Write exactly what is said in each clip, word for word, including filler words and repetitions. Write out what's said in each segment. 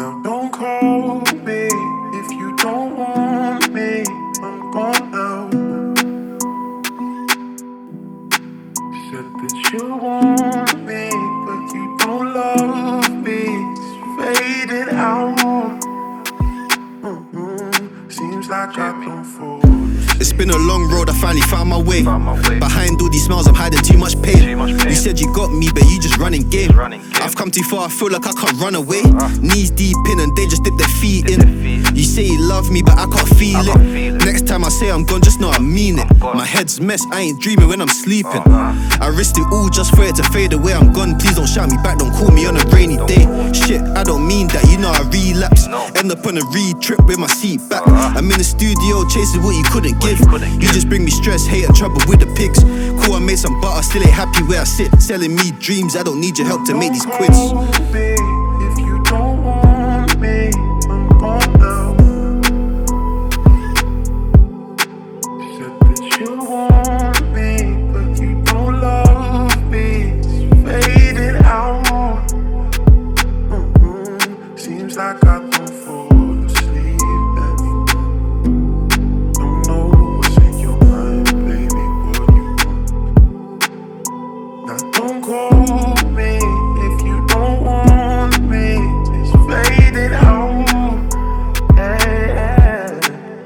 Now don't call me if you don't want me. I'm gone out. Said that you want me, but you don't love me. It's faded out. Mm-hmm. Seems like I don't fall. It's been a long road, I finally found my way. Behind all these smiles, I'm hiding too much pain. You said you got me, but you just running game. I've come too far, I feel like I can't run away. Knees deep in and they just dip their feet in. You say you love me, but I can't feel it. Next time I say I'm gone, just know I mean it. My head's mess, I ain't dreaming when I'm sleeping. I risked it all just for it to fade away. I'm gone, please don't shout me back, don't call me on a rainy day. Shit, I don't mean that, you know I relapse. End up on a re-trip with my seat back. I'm in the studio chasing what you couldn't give. You just bring me stress, hate and trouble with the pigs. Cool, I made some butter, still ain't happy where I sit. Selling me dreams, I don't need your help to make these quids. If you don't want me, I'm gone out. Said that you want me, but you don't love me. It's faded out. Mm-hmm. Seems like I don't fall asleep anymore. Don't know what's in your mind, baby, what you want. Now don't call me if you don't want me. It's faded out. Yeah.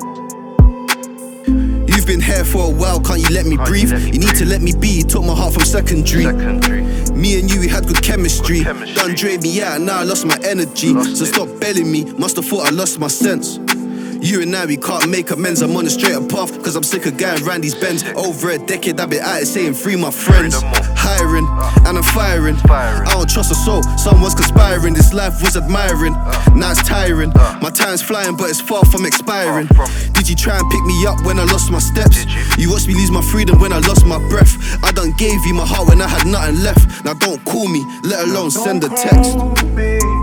You've been here for a while, can't you let me breathe? You need to let me be, you took my heart from secondary. Me and you, we had good chemistry. Done drained me out, now I lost my energy. So stop belling me, must've thought I lost my sense. You and I, we can't make amends. I'm on a straighter path, cause I'm sick of going round these bends. Over a decade, I've been at it saying free my friends. Hiring, and I'm firing. I don't trust a soul, someone's conspiring. This life was admiring, now it's tiring. My time's flying, but it's far from expiring. Did you try and pick me up when I lost my steps? You watched me lose my freedom when I lost my breath. I done gave you my heart when I had nothing left. Now don't call me, let alone send a text.